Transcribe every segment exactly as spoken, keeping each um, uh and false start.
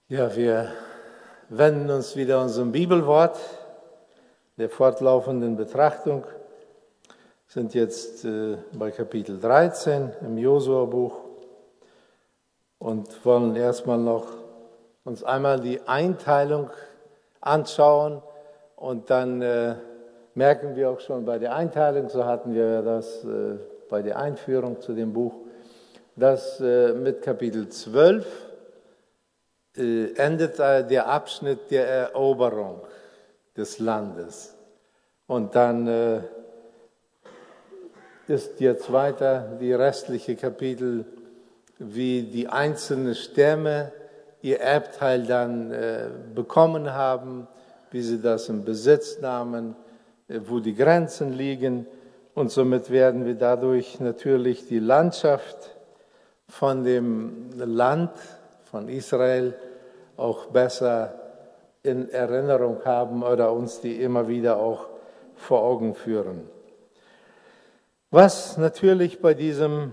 Ja, wir wenden uns wieder unserem Bibelwort der fortlaufenden Betrachtung, sind jetzt äh, bei Kapitel dreizehn im Josua-Buch und wollen erstmal noch uns einmal die Einteilung anschauen und dann äh, merken wir auch schon bei der Einteilung, so hatten wir das äh, bei der Einführung zu dem Buch, dass äh, mit Kapitel zwölf äh, endet äh, der Abschnitt der Eroberung des Landes. Und dann äh, ist jetzt weiter die restliche Kapitel, wie die einzelnen Stämme ihr Erbteil dann äh, bekommen haben, wie sie das im Besitz nahmen, äh, wo die Grenzen liegen. Und somit werden wir dadurch natürlich die Landschaft von dem Land von Israel auch besser in Erinnerung haben oder uns die immer wieder auch vor Augen führen. Was natürlich bei diesem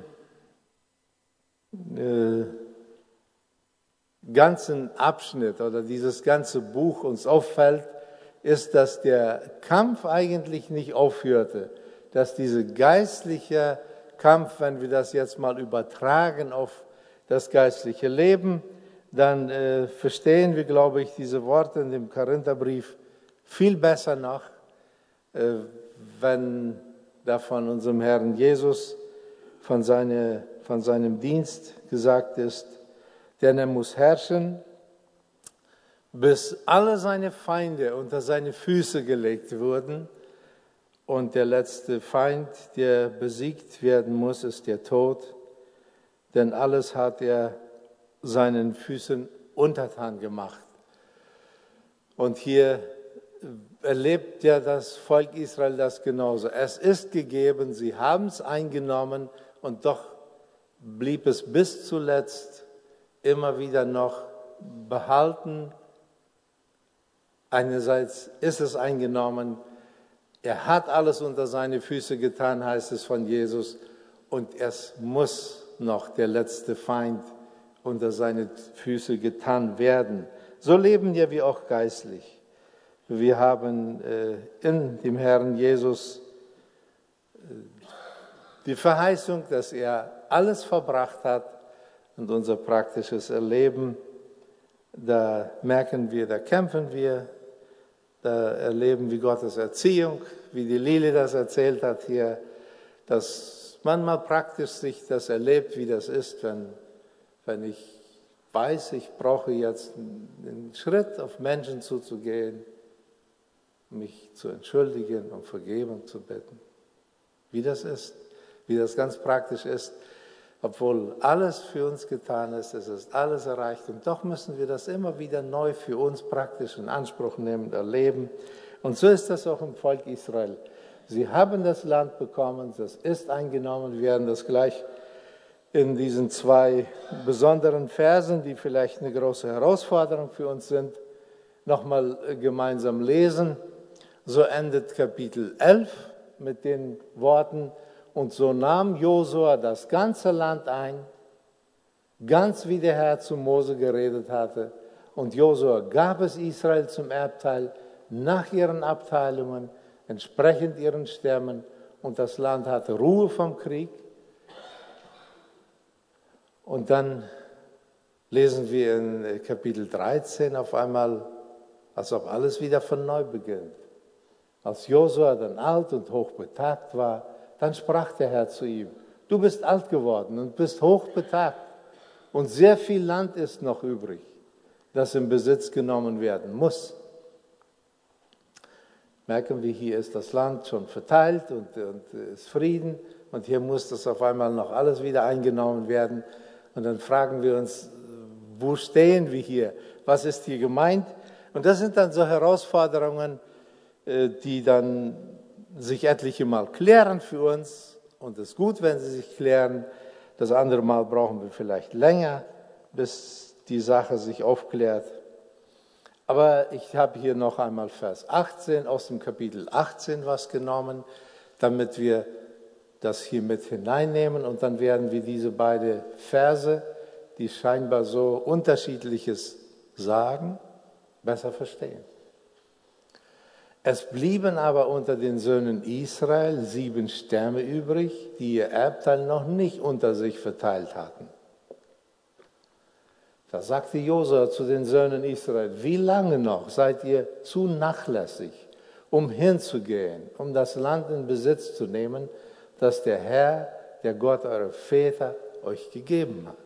äh, ganzen Abschnitt oder dieses ganze Buch uns auffällt, ist, dass der Kampf eigentlich nicht aufhörte, dass dieser geistliche Kampf, wenn wir das jetzt mal übertragen auf das geistliche Leben, dann äh, verstehen wir, glaube ich, diese Worte in dem Korintherbrief viel besser noch, äh, wenn da von unserem Herrn Jesus, von, seine, von seinem Dienst gesagt ist, denn er muss herrschen, bis alle seine Feinde unter seine Füße gelegt wurden. Und der letzte Feind, der besiegt werden muss, ist der Tod. Denn alles hat er seinen Füßen untertan gemacht. Und hier erlebt ja das Volk Israel das genauso. Es ist gegeben, sie haben es eingenommen und doch blieb es bis zuletzt immer wieder noch behalten. Einerseits ist es eingenommen, er hat alles unter seine Füße getan, heißt es von Jesus, und es muss noch der letzte Feind unter seine Füße getan werden. So leben ja wir auch geistlich. Wir haben äh, in dem Herrn Jesus äh, die Verheißung, dass er alles verbracht hat und unser praktisches Erleben, da merken wir, da kämpfen wir, da erleben wir Gottes Erziehung, wie die Lili das erzählt hat hier, dass man mal praktisch sich das erlebt, wie das ist, wenn, wenn ich weiß, ich brauche jetzt einen Schritt auf Menschen zuzugehen, mich zu entschuldigen, um Vergebung zu bitten. Wie das ist, wie das ganz praktisch ist, obwohl alles für uns getan ist, es ist alles erreicht und doch müssen wir das immer wieder neu für uns praktisch in Anspruch nehmen, erleben. Und so ist das auch im Volk Israel. Sie haben das Land bekommen, das ist eingenommen, wir werden das gleich in diesen zwei besonderen Versen, die vielleicht eine große Herausforderung für uns sind, nochmal gemeinsam lesen. So endet Kapitel elf mit den Worten: Und so nahm Josua das ganze Land ein, ganz wie der Herr zu Mose geredet hatte. Und Josua gab es Israel zum Erbteil nach ihren Abteilungen, entsprechend ihren Stämmen. Und das Land hatte Ruhe vom Krieg. Und dann lesen wir in Kapitel dreizehn auf einmal, als ob alles wieder von neu beginnt. Als Josua dann alt und hochbetagt war, dann sprach der Herr zu ihm: Du bist alt geworden und bist hochbetagt und sehr viel Land ist noch übrig, das in Besitz genommen werden muss. Merken wir, hier ist das Land schon verteilt und, und ist Frieden und hier muss das auf einmal noch alles wieder eingenommen werden. Und dann fragen wir uns, wo stehen wir hier? Was ist hier gemeint? Und das sind dann so Herausforderungen, die dann sich etliche Mal klären für uns. Und es ist gut, wenn sie sich klären. Das andere Mal brauchen wir vielleicht länger, bis die Sache sich aufklärt. Aber ich habe hier noch einmal Vers achtzehn aus dem Kapitel achtzehn was genommen, damit wir das hier mit hineinnehmen und dann werden wir diese beiden Verse, die scheinbar so unterschiedliches sagen, besser verstehen. Es blieben aber unter den Söhnen Israel sieben Stämme übrig, die ihr Erbteil noch nicht unter sich verteilt hatten. Da sagte Josua zu den Söhnen Israel: Wie lange noch seid ihr zu nachlässig, um hinzugehen, um das Land in Besitz zu nehmen, das der Herr, der Gott eurer Väter, euch gegeben hat?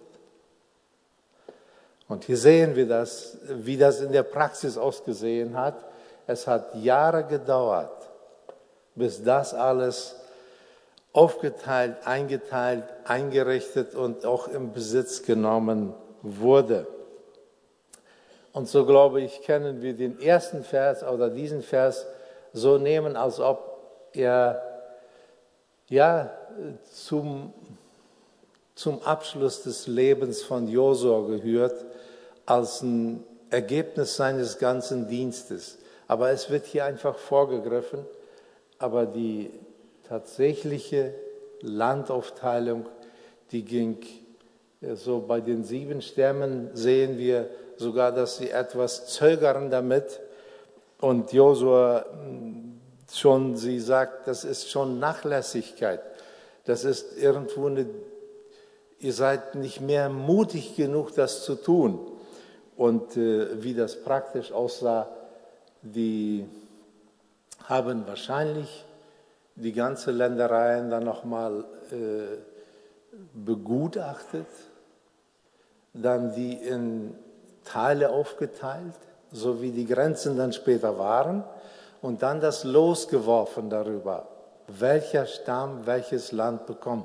Und hier sehen wir das, wie das in der Praxis ausgesehen hat. Es hat Jahre gedauert, bis das alles aufgeteilt, eingeteilt, eingerichtet und auch im Besitz genommen wurde. Und so, glaube ich, können wir den ersten Vers oder diesen Vers so nehmen, als ob er ja, zum, zum Abschluss des Lebens von Josua gehört, als ein Ergebnis seines ganzen Dienstes. Aber es wird hier einfach vorgegriffen, aber die tatsächliche Landaufteilung, die ging so bei den sieben Stämmen, sehen wir sogar, dass sie etwas zögern damit. Und Josua schon, sie sagt, das ist schon Nachlässigkeit. Das ist irgendwo eine, ihr seid nicht mehr mutig genug, das zu tun. Und äh, wie das praktisch aussah, die haben wahrscheinlich die ganze Ländereien dann nochmal äh, begutachtet, dann die in Teile aufgeteilt, so wie die Grenzen dann später waren, und dann das Los geworfen darüber, welcher Stamm welches Land bekommt.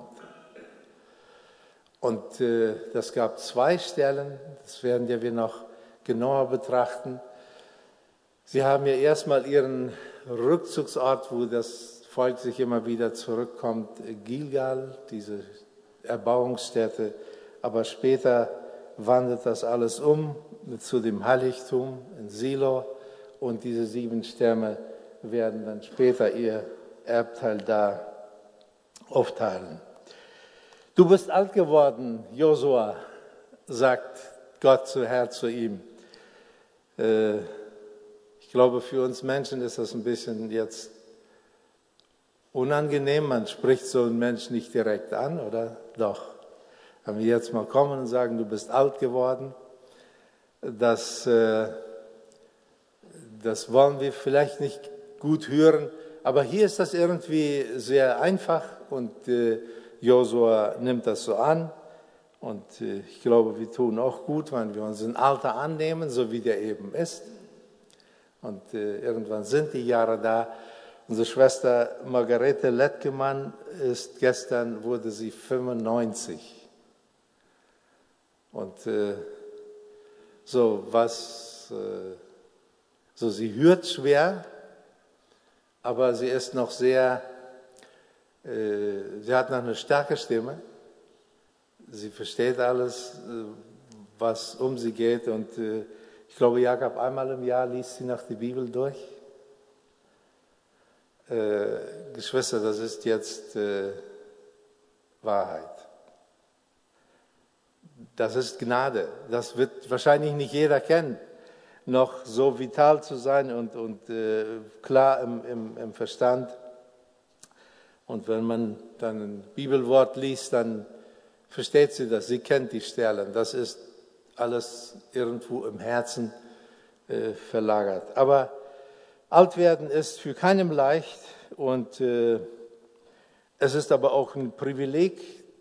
Und äh, das gab zwei Stellen, das werden wir noch genauer betrachten. Sie haben ja erstmal ihren Rückzugsort, wo das Volk sich immer wieder zurückkommt, Gilgal, diese Erbauungsstätte. Aber später wandert das alles um zu dem Heiligtum in Silo. Und diese sieben Stämme werden dann später ihr Erbteil da aufteilen. Du bist alt geworden, Josua, sagt Gott zu Herr zu ihm. Äh, ich glaube, für uns Menschen ist das ein bisschen jetzt unangenehm. Man spricht so einen Menschen nicht direkt an, oder? Doch. Wenn wir jetzt mal kommen und sagen, du bist alt geworden, das, äh, das wollen wir vielleicht nicht gut hören, aber hier ist das irgendwie sehr einfach und äh, Josua nimmt das so an. Und äh, ich glaube, wir tun auch gut, wenn wir uns ein Alter annehmen, so wie der eben ist. Und äh, irgendwann sind die Jahre da. Unsere Schwester Margarete Lettgemann ist gestern, wurde sie fünfundneunzig. Und äh, so was, äh, so sie hört schwer, aber sie ist noch sehr, äh, sie hat noch eine starke Stimme. Sie versteht alles, was um sie geht. Und ich glaube, Jakob, einmal im Jahr liest sie nach die Bibel durch. Äh, Geschwister, das ist jetzt äh, Wahrheit. Das ist Gnade. Das wird wahrscheinlich nicht jeder kennen, noch so vital zu sein und, und äh, klar im, im, im Verstand. Und wenn man dann ein Bibelwort liest, dann versteht sie das, sie kennt die Stellen. Das ist alles irgendwo im Herzen äh, verlagert. Aber alt werden ist für keinem leicht und äh, es ist aber auch ein Privileg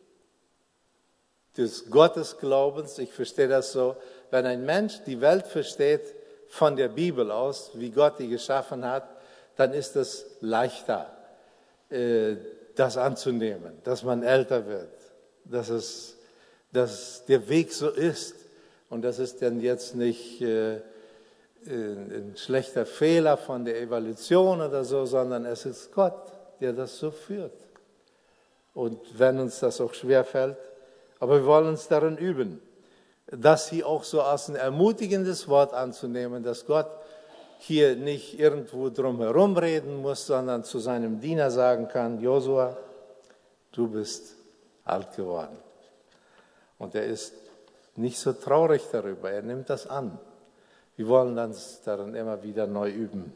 des Gottesglaubens. Ich verstehe das so, wenn ein Mensch die Welt versteht von der Bibel aus, wie Gott die geschaffen hat, dann ist es leichter, äh, das anzunehmen, dass man älter wird. Dass, es, dass der Weg so ist und das ist dann jetzt nicht äh, ein schlechter Fehler von der Evolution oder so, sondern es ist Gott, der das so führt. Und wenn uns das auch schwerfällt, aber wir wollen uns darin üben, das hier auch so als ein ermutigendes Wort anzunehmen, dass Gott hier nicht irgendwo drum herum reden muss, sondern zu seinem Diener sagen kann, Josua, du bist alt geworden. Und er ist nicht so traurig darüber, er nimmt das an. Wir wollen uns darin immer wieder neu üben.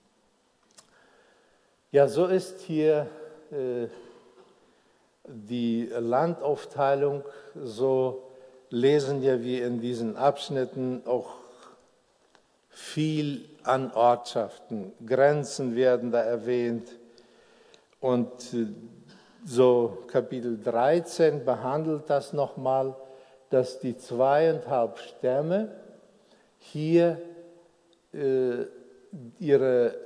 Ja, so ist hier äh, die Landaufteilung, so lesen ja wir in diesen Abschnitten auch viel an Ortschaften. Grenzen werden da erwähnt. Und so Kapitel dreizehn behandelt das nochmal, dass die zweieinhalb Stämme hier äh, ihre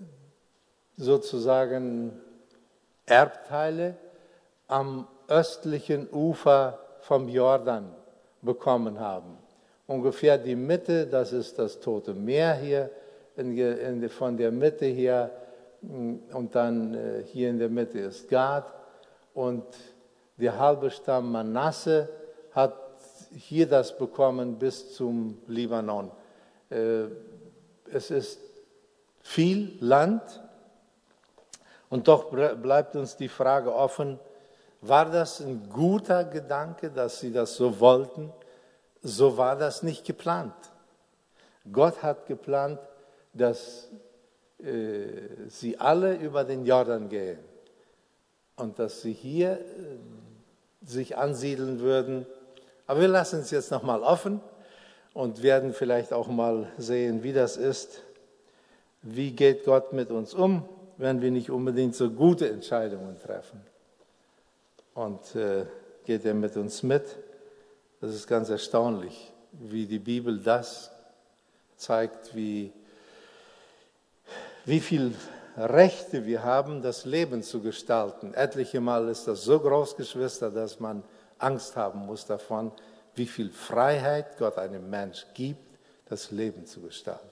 sozusagen Erbteile am östlichen Ufer vom Jordan bekommen haben. Ungefähr die Mitte, das ist das Tote Meer hier, in, in, von der Mitte her, und dann äh, hier in der Mitte ist Gad, und der halbe Stamm Manasse hat hier das bekommen bis zum Libanon. Äh, es ist viel Land, und doch bleibt uns die Frage offen, war das ein guter Gedanke, dass sie das so wollten? So war das nicht geplant. Gott hat geplant, dass äh, sie alle über den Jordan gehen und dass sie hier äh, sich ansiedeln würden. Aber wir lassen es jetzt nochmal offen und werden vielleicht auch mal sehen, wie das ist. Wie geht Gott mit uns um, wenn wir nicht unbedingt so gute Entscheidungen treffen? Und äh, geht er mit uns mit? Das ist ganz erstaunlich, wie die Bibel das zeigt, wie, wie viel Rechte wir haben, das Leben zu gestalten. Etliche Mal ist das so groß, Geschwister, dass man Angst haben muss davon, wie viel Freiheit Gott einem Mensch gibt, das Leben zu gestalten.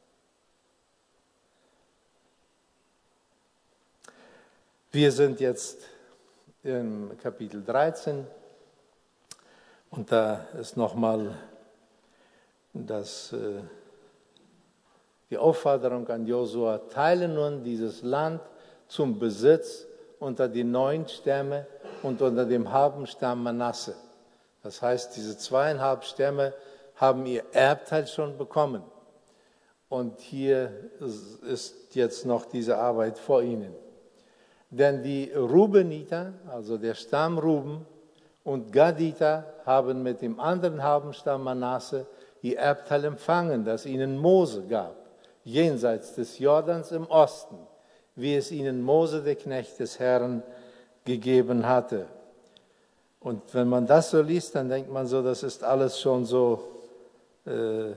Wir sind jetzt im Kapitel dreizehn und da ist nochmal das, äh, die Aufforderung an Josua, teile nun dieses Land zum Besitz unter die neun Stämme und unter dem halben Stamm Manasse. Das heißt, diese zweieinhalb Stämme haben ihr Erbteil schon bekommen. Und hier ist jetzt noch diese Arbeit vor ihnen. Denn die Rubeniter, also der Stamm Ruben, und Gaditer haben mit dem anderen halben Stamm Manasse ihr Erbteil empfangen, das ihnen Mose gab, jenseits des Jordans im Osten, wie es ihnen Mose, der Knecht des Herrn, gegeben hatte. Und wenn man das so liest, dann denkt man so, das ist alles schon so äh,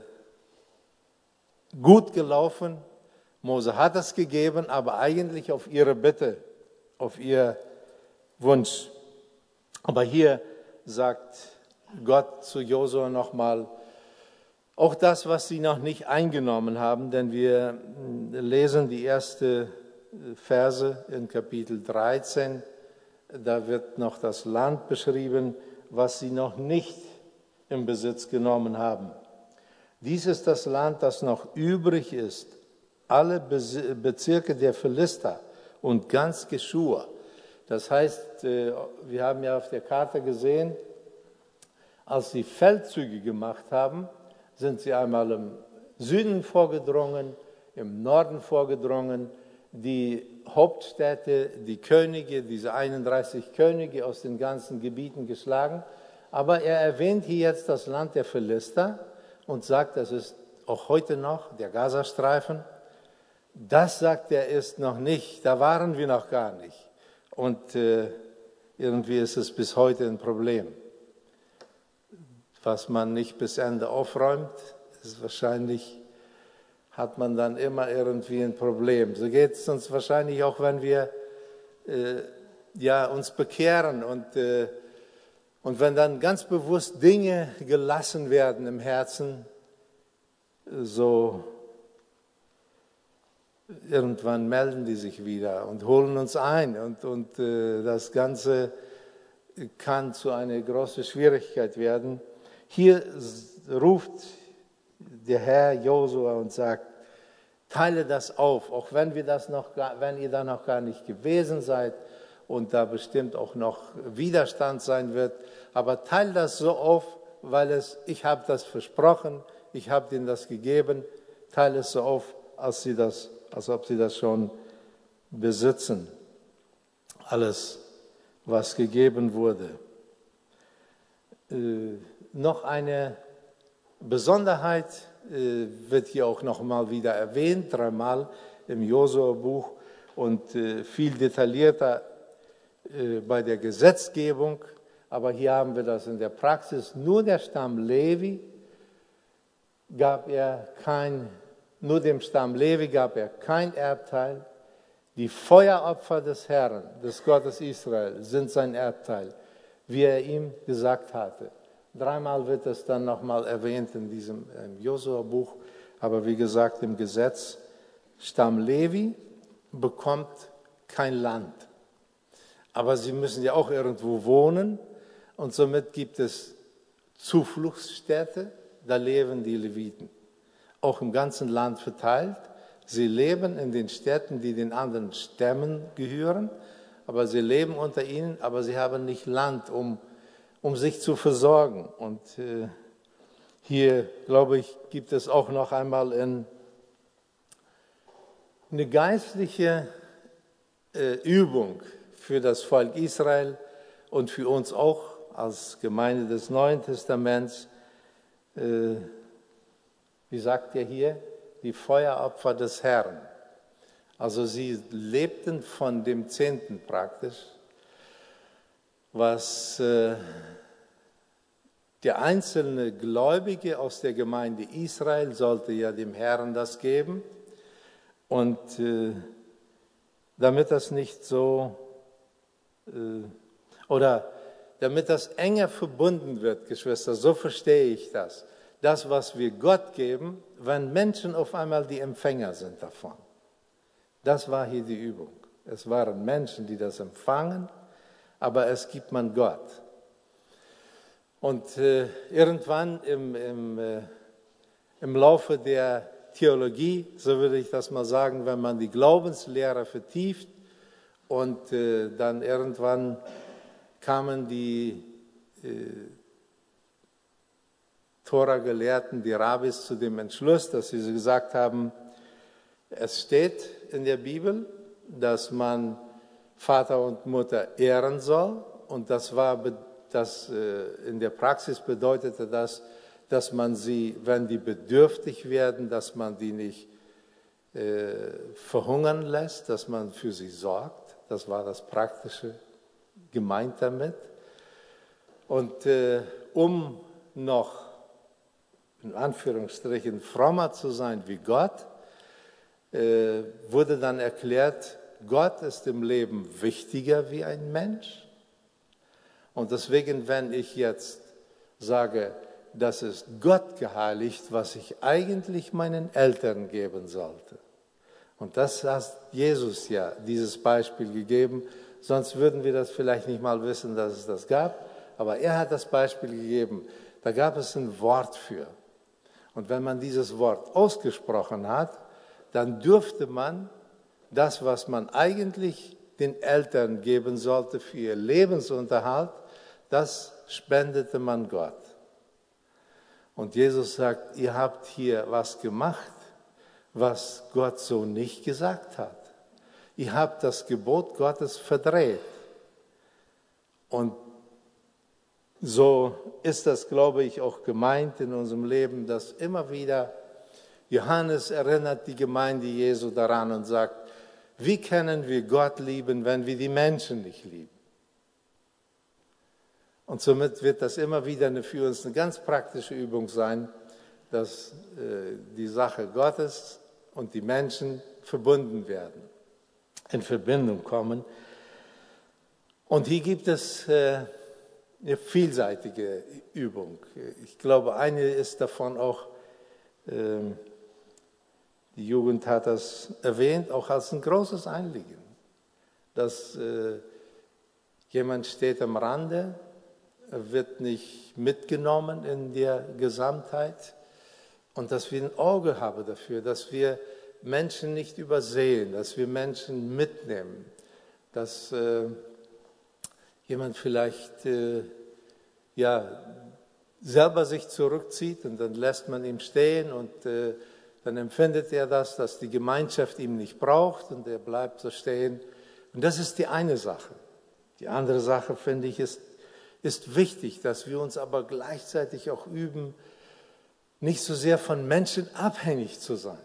gut gelaufen. Mose hat es gegeben, aber eigentlich auf ihre Bitte, auf ihr Wunsch. Aber hier sagt Gott zu Josua nochmal, auch das, was sie noch nicht eingenommen haben, denn wir lesen die erste Verse in Kapitel dreizehn, da wird noch das Land beschrieben, was sie noch nicht im Besitz genommen haben. Dies ist das Land, das noch übrig ist, alle Bezirke der Philister und ganz Geschur. Das heißt, wir haben ja auf der Karte gesehen, als sie Feldzüge gemacht haben, sind sie einmal im Süden vorgedrungen, im Norden vorgedrungen, die Hauptstädte, die Könige, diese einunddreißig Könige aus den ganzen Gebieten geschlagen. Aber er erwähnt hier jetzt das Land der Philister und sagt, das ist auch heute noch der Gazastreifen. Das, sagt er, ist noch nicht, da waren wir noch gar nicht. Und äh, irgendwie ist es bis heute ein Problem. Was man nicht bis Ende aufräumt, ist wahrscheinlich, hat man dann immer irgendwie ein Problem. So geht es uns wahrscheinlich auch, wenn wir äh, ja, uns bekehren und, äh, und wenn dann ganz bewusst Dinge gelassen werden im Herzen, so irgendwann melden die sich wieder und holen uns ein. Und, und äh, das Ganze kann zu einer großen Schwierigkeit werden. Hier ruft der Herr Josua und sagt, teile das auf, auch wenn, wir das noch, wenn ihr da noch gar nicht gewesen seid und da bestimmt auch noch Widerstand sein wird. Aber teile das so auf, weil es, ich habe das versprochen, ich habe denen das gegeben, teile es so auf, als, sie das, als ob sie das schon besitzen. Alles, was gegeben wurde. Äh, noch eine Besonderheit äh, wird hier auch noch mal wieder erwähnt, dreimal im Josua-Buch und äh, viel detaillierter äh, bei der Gesetzgebung. Aber hier haben wir das in der Praxis. Nur der Stamm Levi gab er kein, nur dem Stamm Levi gab er kein Erbteil. Die Feueropfer des Herrn, des Gottes Israel, sind sein Erbteil, wie er ihm gesagt hatte. Dreimal wird es dann nochmal erwähnt in diesem Josua-Buch. Aber wie gesagt, im Gesetz, Stamm Levi bekommt kein Land. Aber sie müssen ja auch irgendwo wohnen. Und somit gibt es Zufluchtsstädte, da leben die Leviten. Auch im ganzen Land verteilt. Sie leben in den Städten, die den anderen Stämmen gehören. Aber sie leben unter ihnen, aber sie haben nicht Land, um, um sich zu versorgen. Und äh, hier, glaube ich, gibt es auch noch einmal in, eine geistliche äh, Übung für das Volk Israel und für uns auch als Gemeinde des Neuen Testaments. Äh, wie sagt er hier? Die Feueropfer des Herrn. Also sie lebten von dem Zehnten praktisch, was äh, der einzelne Gläubige aus der Gemeinde Israel sollte ja dem Herrn das geben. Und äh, damit das nicht so, äh, oder damit das enger verbunden wird, Geschwister, so verstehe ich das. Das, was wir Gott geben, wenn Menschen auf einmal die Empfänger sind davon. Das war hier die Übung. Es waren Menschen, die das empfangen, aber es gibt man Gott. Und äh, irgendwann im, im, äh, im Laufe der Theologie, so würde ich das mal sagen, wenn man die Glaubenslehre vertieft und äh, dann irgendwann kamen die äh, Tora-Gelehrten, die Rabbis zu dem Entschluss, dass sie gesagt haben, es steht in der Bibel, dass man Vater und Mutter ehren soll und das war, das, äh, in der Praxis bedeutete das, dass man sie, wenn die bedürftig werden, dass man die nicht äh, verhungern lässt, dass man für sie sorgt. Das war das Praktische gemeint damit. Und äh, um noch in Anführungsstrichen frommer zu sein wie Gott, äh, wurde dann erklärt, Gott ist im Leben wichtiger wie ein Mensch. Und deswegen, wenn ich jetzt sage, das ist Gott geheiligt, was ich eigentlich meinen Eltern geben sollte. Und das hat Jesus ja dieses Beispiel gegeben, sonst würden wir das vielleicht nicht mal wissen, dass es das gab. Aber er hat das Beispiel gegeben, da gab es ein Wort für. Und wenn man dieses Wort ausgesprochen hat, dann dürfte man das, was man eigentlich den Eltern geben sollte für ihr Lebensunterhalt, das spendete man Gott. Und Jesus sagt, ihr habt hier was gemacht, was Gott so nicht gesagt hat. Ihr habt das Gebot Gottes verdreht. Und so ist das, glaube ich, auch gemeint in unserem Leben, dass immer wieder Johannes erinnert die Gemeinde Jesu daran und sagt, wie können wir Gott lieben, wenn wir die Menschen nicht lieben? Und somit wird das immer wieder eine, für uns eine ganz praktische Übung sein, dass äh, die Sache Gottes und die Menschen verbunden werden, in Verbindung kommen. Und hier gibt es äh, eine vielseitige Übung. Ich glaube, eine ist davon auch, äh, die Jugend hat das erwähnt, auch als ein großes Anliegen, dass äh, jemand steht am Rande, wird nicht mitgenommen in der Gesamtheit und dass wir ein Auge haben dafür, dass wir Menschen nicht übersehen, dass wir Menschen mitnehmen, dass äh, jemand vielleicht äh, ja, selber sich zurückzieht und dann lässt man ihn stehen und äh, dann empfindet er das, dass die Gemeinschaft ihn nicht braucht und er bleibt so stehen. Und das ist die eine Sache. Die andere Sache, finde ich, ist, ist wichtig, dass wir uns aber gleichzeitig auch üben, nicht so sehr von Menschen abhängig zu sein.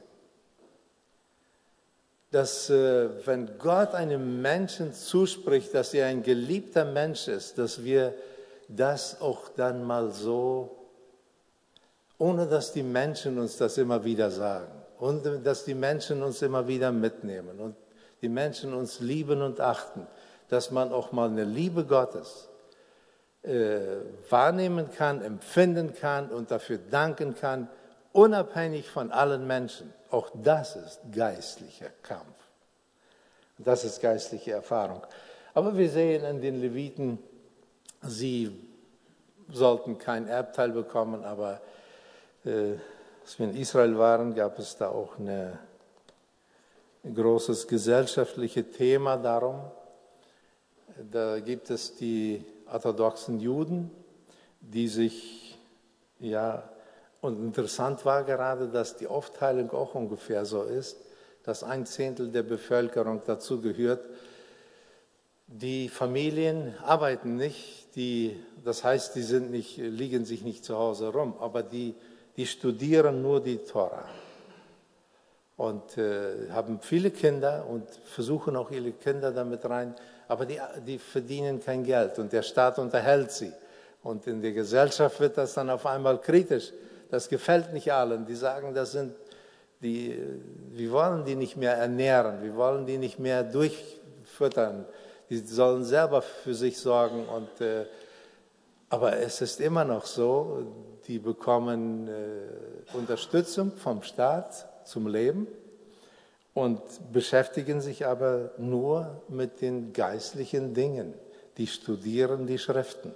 Dass, äh, wenn Gott einem Menschen zuspricht, dass er ein geliebter Mensch ist, dass wir das auch dann mal so, ohne dass die Menschen uns das immer wieder sagen, ohne dass die Menschen uns immer wieder mitnehmen und die Menschen uns lieben und achten, dass man auch mal eine Liebe Gottes äh, wahrnehmen kann, empfinden kann und dafür danken kann, unabhängig von allen Menschen. Auch das ist geistlicher Kampf. Das ist geistliche Erfahrung. Aber wir sehen in den Leviten, sie sollten kein Erbteil bekommen, aber äh, als wir in Israel waren, gab es da auch eine, ein großes gesellschaftliches Thema darum. Da gibt es die orthodoxen Juden, die sich, ja, und interessant war gerade, dass die Aufteilung auch ungefähr so ist, dass ein Zehntel der Bevölkerung dazu gehört. Die Familien arbeiten nicht, die, das heißt, die sind nicht, liegen sich nicht zu Hause rum, aber die, die studieren nur die Tora und äh, haben viele Kinder und versuchen auch ihre Kinder damit rein, aber die, die verdienen kein Geld und der Staat unterhält sie. Und in der Gesellschaft wird das dann auf einmal kritisch. Das gefällt nicht allen. Die sagen, das sind die, wir wollen die nicht mehr ernähren, wir wollen die nicht mehr durchfüttern. Die sollen selber für sich sorgen. Und, äh, aber es ist immer noch so, die bekommen äh, Unterstützung vom Staat zum Leben und beschäftigen sich aber nur mit den geistlichen Dingen. Die studieren die Schriften.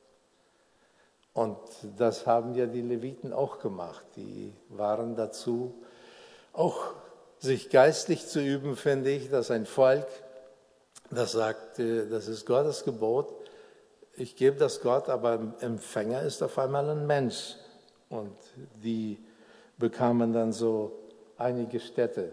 Und das haben ja die Leviten auch gemacht. Die waren dazu, auch sich geistlich zu üben, finde ich, dass ein Volk, das sagt, das ist Gottes Gebot, ich gebe das Gott, aber Empfänger ist auf einmal ein Mensch. Und die bekamen dann so einige Städte.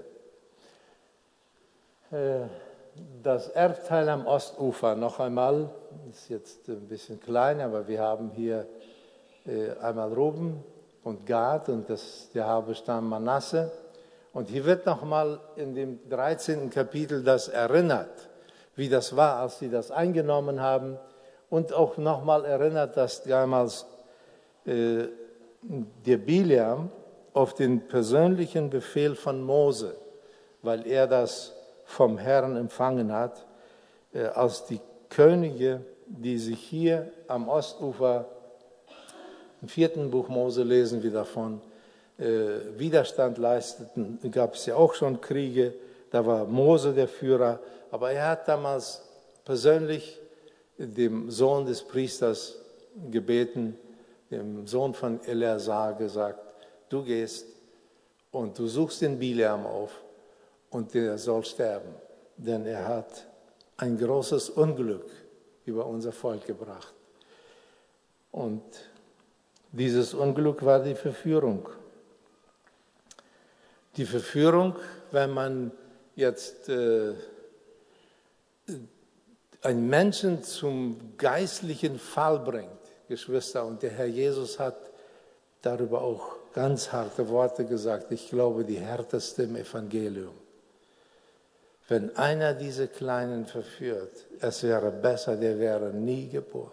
Das Erbteil am Ostufer, noch einmal, ist jetzt ein bisschen klein, aber wir haben hier einmal Ruben und Gad und das, der halbe Stamm Manasse. Und hier wird nochmal in dem dreizehnten Kapitel das erinnert, wie das war, als sie das eingenommen haben. Und auch nochmal erinnert, dass damals äh, der Bileam auf den persönlichen Befehl von Mose, weil er das vom Herrn empfangen hat, äh, als die Könige, die sich hier am Ostufer, im vierten Buch Mose lesen wir davon, äh, Widerstand leisteten, gab es ja auch schon Kriege, da war Mose der Führer, aber er hat damals persönlich dem Sohn des Priesters gebeten, dem Sohn von Eleazar gesagt, du gehst und du suchst den Bileam auf und der soll sterben, denn er hat ein großes Unglück über unser Volk gebracht. Und dieses Unglück war die Verführung. Die Verführung, wenn man jetzt äh, einen Menschen zum geistlichen Fall bringt, Geschwister, und der Herr Jesus hat darüber auch ganz harte Worte gesagt, ich glaube, die härteste im Evangelium. Wenn einer diese Kleinen verführt, es wäre besser, der wäre nie geboren.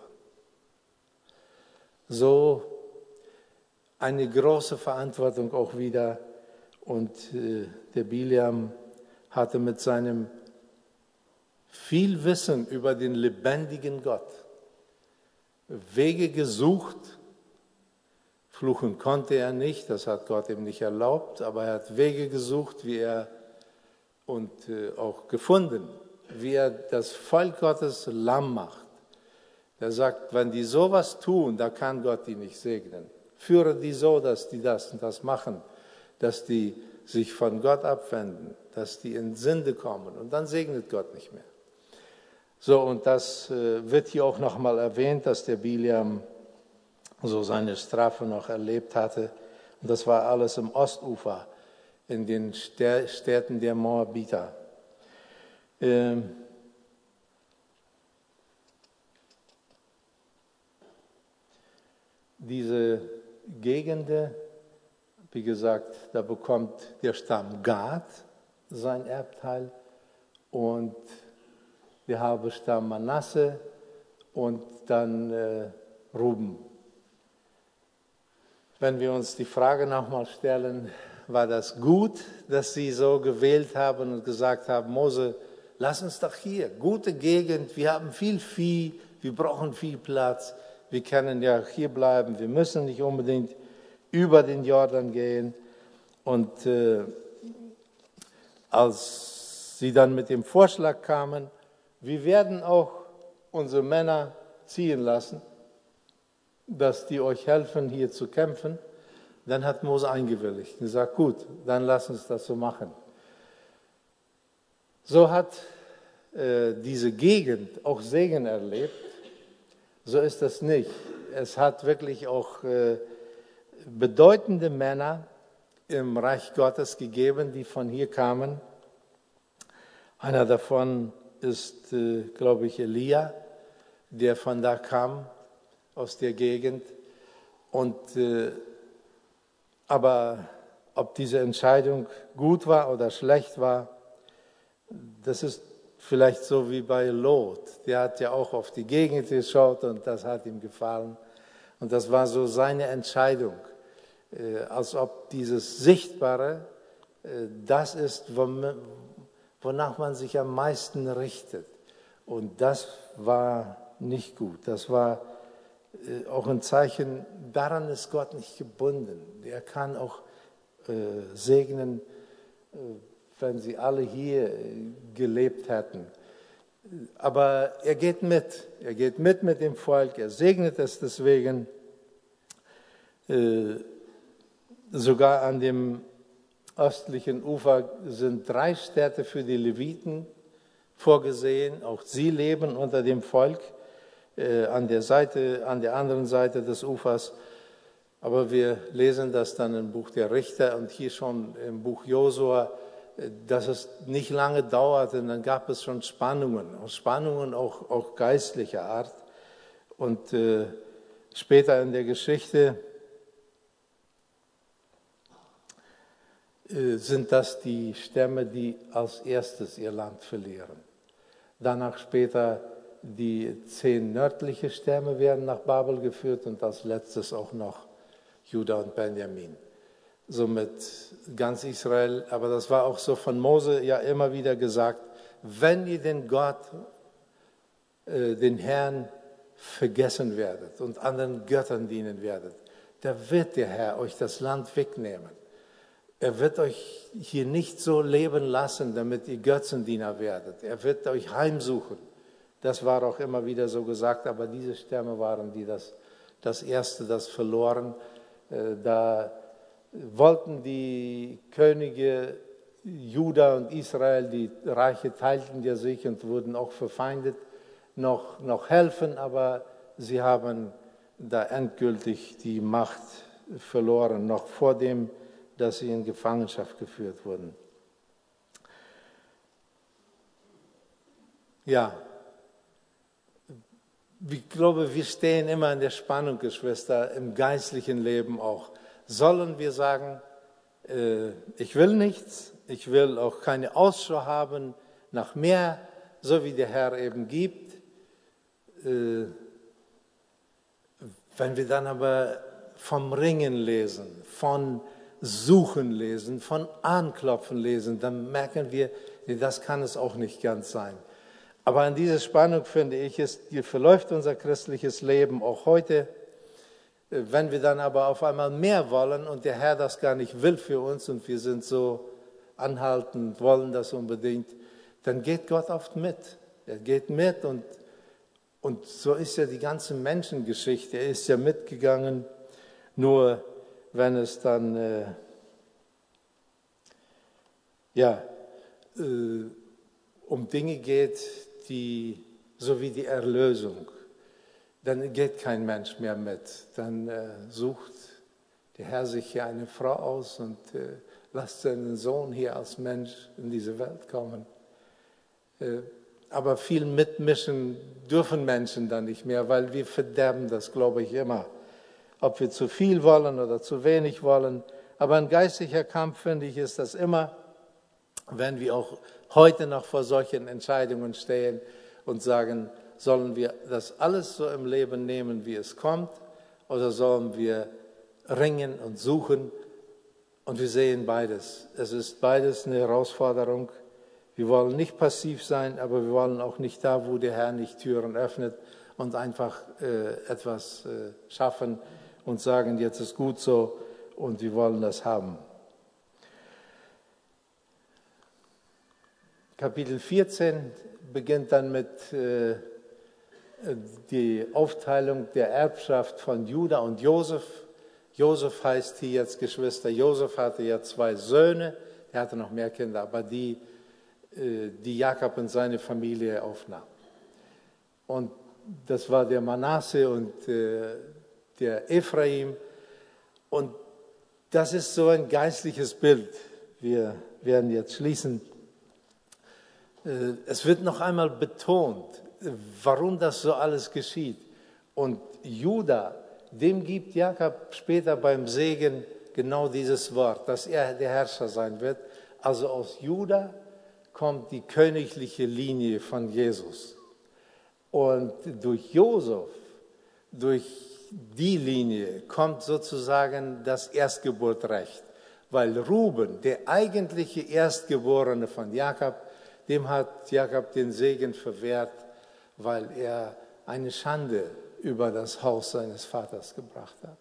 So eine große Verantwortung auch wieder. Und äh, der Bileam hatte mit seinem viel Wissen über den lebendigen Gott Wege gesucht. Fluchen konnte er nicht, das hat Gott ihm nicht erlaubt, aber er hat Wege gesucht, wie er und äh, auch gefunden, wie er das Volk Gottes lamm macht. Er sagt, wenn die sowas tun, da kann Gott die nicht segnen. Führe die so, dass die das und das machen, dass die sich von Gott abwenden, dass die in Sünde kommen und dann segnet Gott nicht mehr. So, und das äh, wird hier auch nochmal erwähnt, dass der Bileam so seine Strafe noch erlebt hatte. Und das war alles im Ostufer, in den Städten der Moabiter. Ähm diese Gegenden, wie gesagt, da bekommt der Stamm Gad sein Erbteil und der halbe Stamm Manasse und dann äh, Ruben. Wenn wir uns die Frage nochmal stellen, war das gut, dass sie so gewählt haben und gesagt haben, Mose, lass uns doch hier, gute Gegend, wir haben viel Vieh, wir brauchen viel Platz, wir können ja hier bleiben, wir müssen nicht unbedingt über den Jordan gehen. Und äh, als sie dann mit dem Vorschlag kamen, wir werden auch unsere Männer ziehen lassen, dass die euch helfen, hier zu kämpfen, dann hat Mose eingewilligt und gesagt, gut, dann lass uns das so machen. So hat äh, diese Gegend auch Segen erlebt. So ist das nicht. Es hat wirklich auch äh, bedeutende Männer im Reich Gottes gegeben, die von hier kamen. Einer davon ist, äh, glaube ich, Elia, der von da kam, aus der Gegend. Und, äh, aber ob diese Entscheidung gut war oder schlecht war, das ist vielleicht so wie bei Lot. Der hat ja auch auf die Gegend geschaut und das hat ihm gefallen. Und das war so seine Entscheidung, äh, als ob dieses Sichtbare, äh, das ist, wonach man sich am meisten richtet. Und das war nicht gut. Das war äh, auch ein Zeichen, daran ist Gott nicht gebunden. Er kann auch äh, segnen, äh, wenn sie alle hier äh, gelebt hätten. Aber er geht mit. Er geht mit mit dem Volk. Er segnet es deswegen. Äh, sogar an dem östlichen Ufer sind drei Städte für die Leviten vorgesehen. Auch sie leben unter dem Volk äh, an der Seite, an der anderen Seite des Ufers. Aber wir lesen das dann im Buch der Richter und hier schon im Buch Josua, dass es nicht lange dauerte, und dann gab es schon Spannungen, Spannungen auch, auch geistlicher Art. Und äh, später in der Geschichte äh, sind das die Stämme, die als erstes ihr Land verlieren. Danach später die zehn nördliche Stämme werden nach Babel geführt und als letztes auch noch Juda und Benjamin. Somit ganz Israel, aber das war auch so von Mose ja immer wieder gesagt, wenn ihr den Gott, äh, den Herrn vergessen werdet und anderen Göttern dienen werdet, da wird der Herr euch das Land wegnehmen. Er wird euch hier nicht so leben lassen, damit ihr Götzendiener werdet. Er wird euch heimsuchen. Das war auch immer wieder so gesagt, aber diese Stämme waren die das, das Erste, das verloren. Äh, da wollten die Könige Juda und Israel, die Reiche teilten ja sich und wurden auch verfeindet, noch, noch helfen, aber sie haben da endgültig die Macht verloren, noch vor dem, dass sie in Gefangenschaft geführt wurden. Ja, ich glaube, wir stehen immer in der Spannung, Geschwister, im geistlichen Leben auch. Sollen wir sagen, äh, ich will nichts, ich will auch keine Ausschau haben nach mehr, so wie der Herr eben gibt. Äh, wenn wir dann aber vom Ringen lesen, von Suchen lesen, von Anklopfen lesen, dann merken wir, das kann es auch nicht ganz sein. Aber an dieser Spannung, finde ich, ist, hier verläuft unser christliches Leben auch heute. Wenn wir dann aber auf einmal mehr wollen und der Herr das gar nicht will für uns und wir sind so anhaltend, wollen das unbedingt, dann geht Gott oft mit. Er geht mit und, und so ist ja die ganze Menschengeschichte. Er ist ja mitgegangen, nur wenn es dann äh, ja, äh, um Dinge geht, die, so wie die Erlösung, dann geht kein Mensch mehr mit. Dann äh, sucht der Herr sich hier eine Frau aus und äh, lasst seinen Sohn hier als Mensch in diese Welt kommen. Äh, aber viel mitmischen dürfen Menschen dann nicht mehr, weil wir verderben das, glaube ich, immer. Ob wir zu viel wollen oder zu wenig wollen. Aber ein geistlicher Kampf, finde ich, ist das immer, wenn wir auch heute noch vor solchen Entscheidungen stehen und sagen, sollen wir das alles so im Leben nehmen, wie es kommt, oder sollen wir ringen und suchen? Und wir sehen beides. Es ist beides eine Herausforderung. Wir wollen nicht passiv sein, aber wir wollen auch nicht da, wo der Herr nicht Türen öffnet und einfach äh, etwas äh, schaffen und sagen, jetzt ist gut so und wir wollen das haben. Kapitel vierzehn beginnt dann mit äh, die Aufteilung der Erbschaft von Juda und Josef. Josef heißt hier jetzt Geschwister. Josef hatte ja zwei Söhne, er hatte noch mehr Kinder, aber die, die Jakob und seine Familie aufnahm. Und das war der Manasse und der Ephraim. Und das ist so ein geistliches Bild. Wir werden jetzt schließen. Es wird noch einmal betont, warum das so alles geschieht. Und Juda, dem gibt Jakob später beim Segen genau dieses Wort, dass er der Herrscher sein wird. Also aus Juda kommt die königliche Linie von Jesus. Und durch Josef, durch die Linie kommt sozusagen das Erstgeburtrecht. Weil Ruben, der eigentliche Erstgeborene von Jakob, dem hat Jakob den Segen verwehrt, weil er eine Schande über das Haus seines Vaters gebracht hat.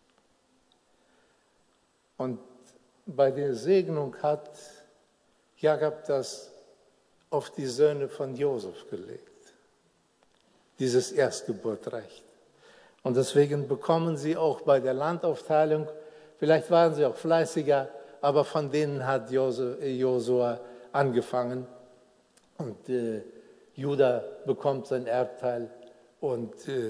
Und bei der Segnung hat Jakob das auf die Söhne von Josef gelegt, dieses Erstgeburtrecht. Und deswegen bekommen sie auch bei der Landaufteilung, vielleicht waren sie auch fleißiger, aber von denen hat Josua angefangen. Und äh, Juda bekommt sein Erbteil und äh,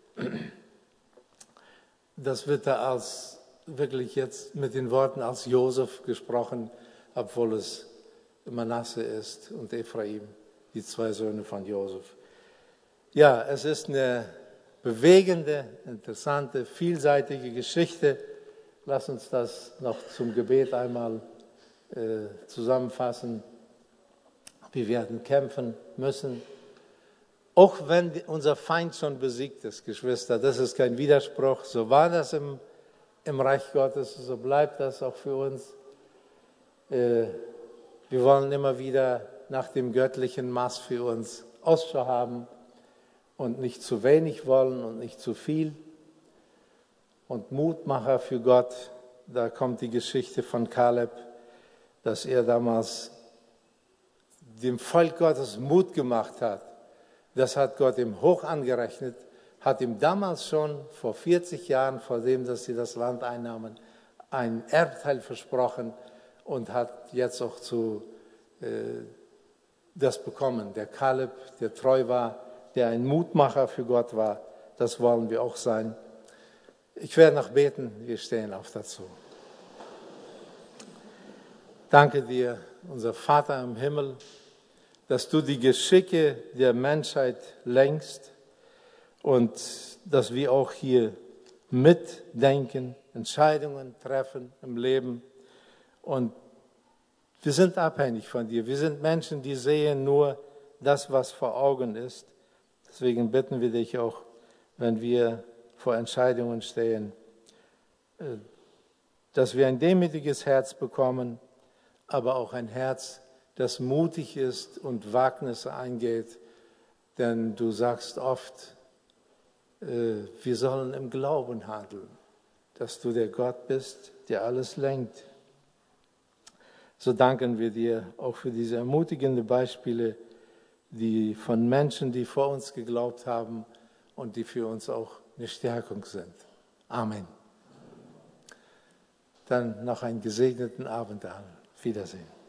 das wird da als wirklich jetzt mit den Worten als Josef gesprochen, obwohl es Manasse ist und Ephraim, die zwei Söhne von Josef. Ja, es ist eine bewegende, interessante, vielseitige Geschichte. Lass uns das noch zum Gebet einmal äh, zusammenfassen. Wir werden kämpfen müssen, auch wenn unser Feind schon besiegt ist, Geschwister. Das ist kein Widerspruch. So war das im, im Reich Gottes, so bleibt das auch für uns. Äh, wir wollen immer wieder nach dem göttlichen Maß für uns Ausschau haben und nicht zu wenig wollen und nicht zu viel. Und Mutmacher für Gott, da kommt die Geschichte von Kaleb, dass er damals dem Volk Gottes Mut gemacht hat. Das hat Gott ihm hoch angerechnet, hat ihm damals schon vor vierzig Jahren, vor dem, dass sie das Land einnahmen, ein Erbteil versprochen und hat jetzt auch zu, äh, das bekommen. Der Kaleb, der treu war, der ein Mutmacher für Gott war, das wollen wir auch sein. Ich werde noch beten, wir stehen auf dazu. Danke dir, unser Vater im Himmel, dass du die Geschicke der Menschheit lenkst und dass wir auch hier mitdenken, Entscheidungen treffen im Leben. Und wir sind abhängig von dir. Wir sind Menschen, die sehen nur das, was vor Augen ist. Deswegen bitten wir dich auch, wenn wir vor Entscheidungen stehen, dass wir ein demütiges Herz bekommen, aber auch ein Herz, das mutig ist und Wagnisse eingeht. Denn du sagst oft, äh, wir sollen im Glauben handeln, dass du der Gott bist, der alles lenkt. So danken wir dir auch für diese ermutigenden Beispiele, die von Menschen, die vor uns geglaubt haben und die für uns auch eine Stärkung sind. Amen. Dann noch einen gesegneten Abend. Auf Wiedersehen.